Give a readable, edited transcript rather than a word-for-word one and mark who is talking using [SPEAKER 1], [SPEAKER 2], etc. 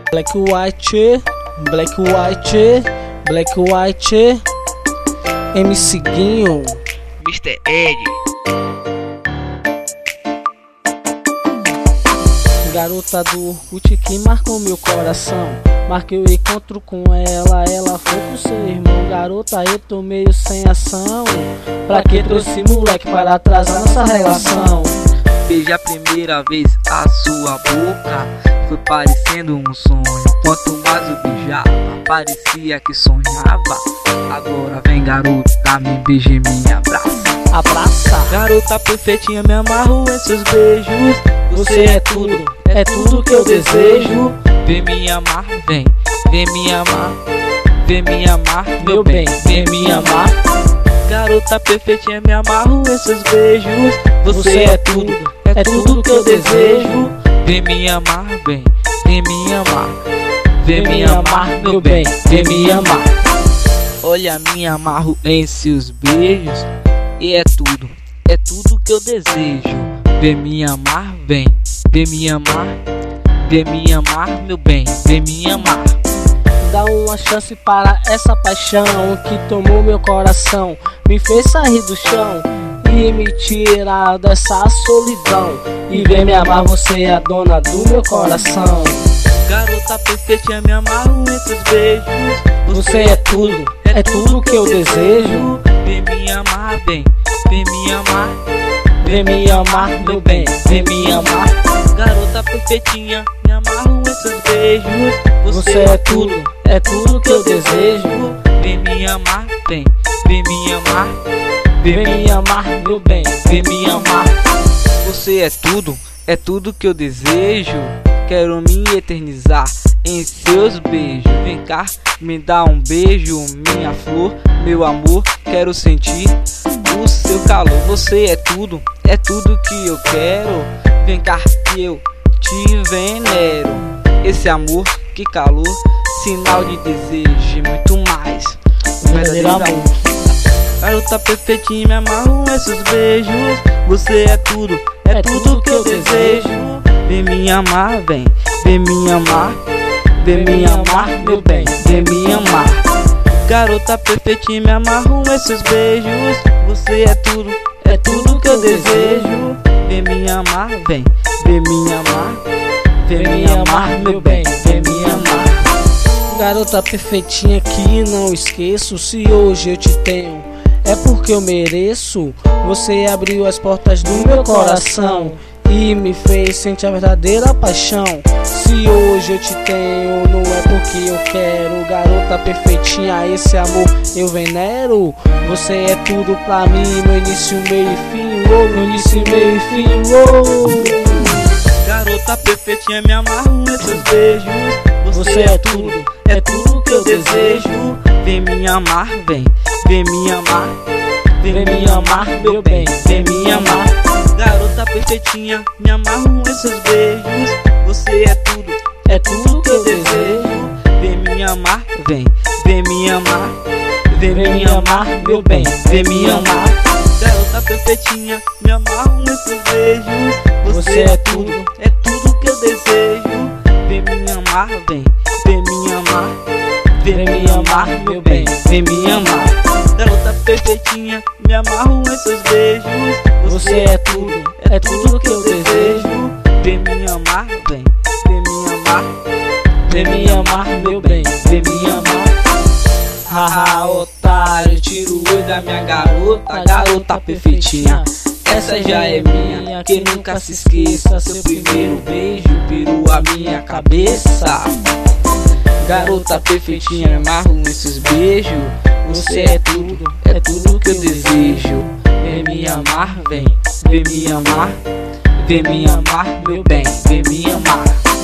[SPEAKER 1] Black White, Black White, Black White, MC Guinho,
[SPEAKER 2] Mr. Ed.
[SPEAKER 1] Garota do Orkut que marcou meu coração. Marquei o encontro com ela, ela foi pro seu irmão. Garota, eu tô meio sem ação. Pra que trouxe moleque para atrasar nossa relação?
[SPEAKER 2] Beijei a primeira vez a sua boca, foi parecendo um sonho. Quanto mais eu beijava, parecia que sonhava. Agora vem garota, me beija e me abraça.
[SPEAKER 1] Abraça.
[SPEAKER 2] Garota perfeitinha, me amarro em seus beijos.
[SPEAKER 1] Você é tudo que eu desejo.
[SPEAKER 2] Vem me amar, vem me amar, vem me amar,
[SPEAKER 1] meu bem, vem me amar.
[SPEAKER 2] Garota perfeitinha, me amarro em seus beijos.
[SPEAKER 1] Você é tudo que eu desejo.
[SPEAKER 2] Vem me amar, vem me amar, vem me amar,
[SPEAKER 1] meu bem, vem me amar.
[SPEAKER 2] Olha, me amarro em seus beijos. E é tudo que eu desejo. Vem me amar, vem me amar, vem me amar, meu bem, vem me amar.
[SPEAKER 1] Dá uma chance para essa paixão que tomou meu coração, me fez sair do chão e me tirar dessa solidão. E vem me amar, você é a dona do meu coração.
[SPEAKER 2] Garota perfeitinha, me amarro em seus beijos.
[SPEAKER 1] Você é tudo que eu desejo.
[SPEAKER 2] Vem me amar, vem me amar,
[SPEAKER 1] vem me amar, meu bem, vem me amar.
[SPEAKER 2] Garota perfeitinha, me amarro em seus beijos.
[SPEAKER 1] Você é tudo que eu desejo.
[SPEAKER 2] Vem me amar, vem me amar,
[SPEAKER 1] vem me amar, meu bem, vem me amar.
[SPEAKER 2] Você é tudo que eu desejo. Quero me eternizar em seus beijos. Vem cá, me dá um beijo, minha flor, meu amor. Quero sentir o seu calor. Você é tudo que eu quero. Vem cá que eu te venero. Esse amor, que calor, sinal de desejo e muito mais.
[SPEAKER 1] Verdadeiro amor.
[SPEAKER 2] Garota perfeitinha, me amarro em seus beijos. Você é tudo que eu desejo. Vem me amar, vem me amar, vem me amar, meu bem, vem me amar. Garota perfeitinha, me amarro em seus beijos. Você é tudo que eu desejo. Vem me amar, vem me amar, vem me amar, meu bem, vem me amar.
[SPEAKER 1] Garota perfeitinha que não esqueço, se hoje eu te tenho é porque eu mereço. Você abriu as portas do meu coração e me fez sentir a verdadeira paixão. Se hoje eu te tenho, não é porque eu quero. Garota perfeitinha, esse amor eu venero. Você é tudo pra mim, meu início, meio e fim, oh, meu início, meio e fim, oh.
[SPEAKER 2] Garota perfeitinha, me amarro em seus beijos.
[SPEAKER 1] Você é tudo que eu desejo.
[SPEAKER 2] Vem me amar, vem me amar,
[SPEAKER 1] vem me amar, meu bem, vem me amar.
[SPEAKER 2] Garota perfeitinha, me amarro em seus beijos. Você é tudo
[SPEAKER 1] que eu desejo.
[SPEAKER 2] Vem me amar, vem me amar,
[SPEAKER 1] vem me amar, meu bem, vem me amar.
[SPEAKER 2] Garota perfeitinha, me amarro em seus beijos.
[SPEAKER 1] Você é tudo
[SPEAKER 2] que eu desejo. Vem me amar, vem me amar,
[SPEAKER 1] vem me amar, meu bem, vem me amar.
[SPEAKER 2] Garota perfeitinha, me amarro em seus beijos.
[SPEAKER 1] Você é tudo que eu desejo.
[SPEAKER 2] Vem me amar, vem me amar,
[SPEAKER 1] vem me amar, meu bem, vem me amar.
[SPEAKER 2] Haha, otário, tira o olho da minha garota. Garota perfeitinha, essa já é minha. Que nunca se esqueça, seu primeiro beijo pirou a minha cabeça. Garota perfeitinha, me amarro nesses beijos. Você é tudo que eu desejo. Vem me amar, vem me amar, vem me amar, meu bem, vem me amar.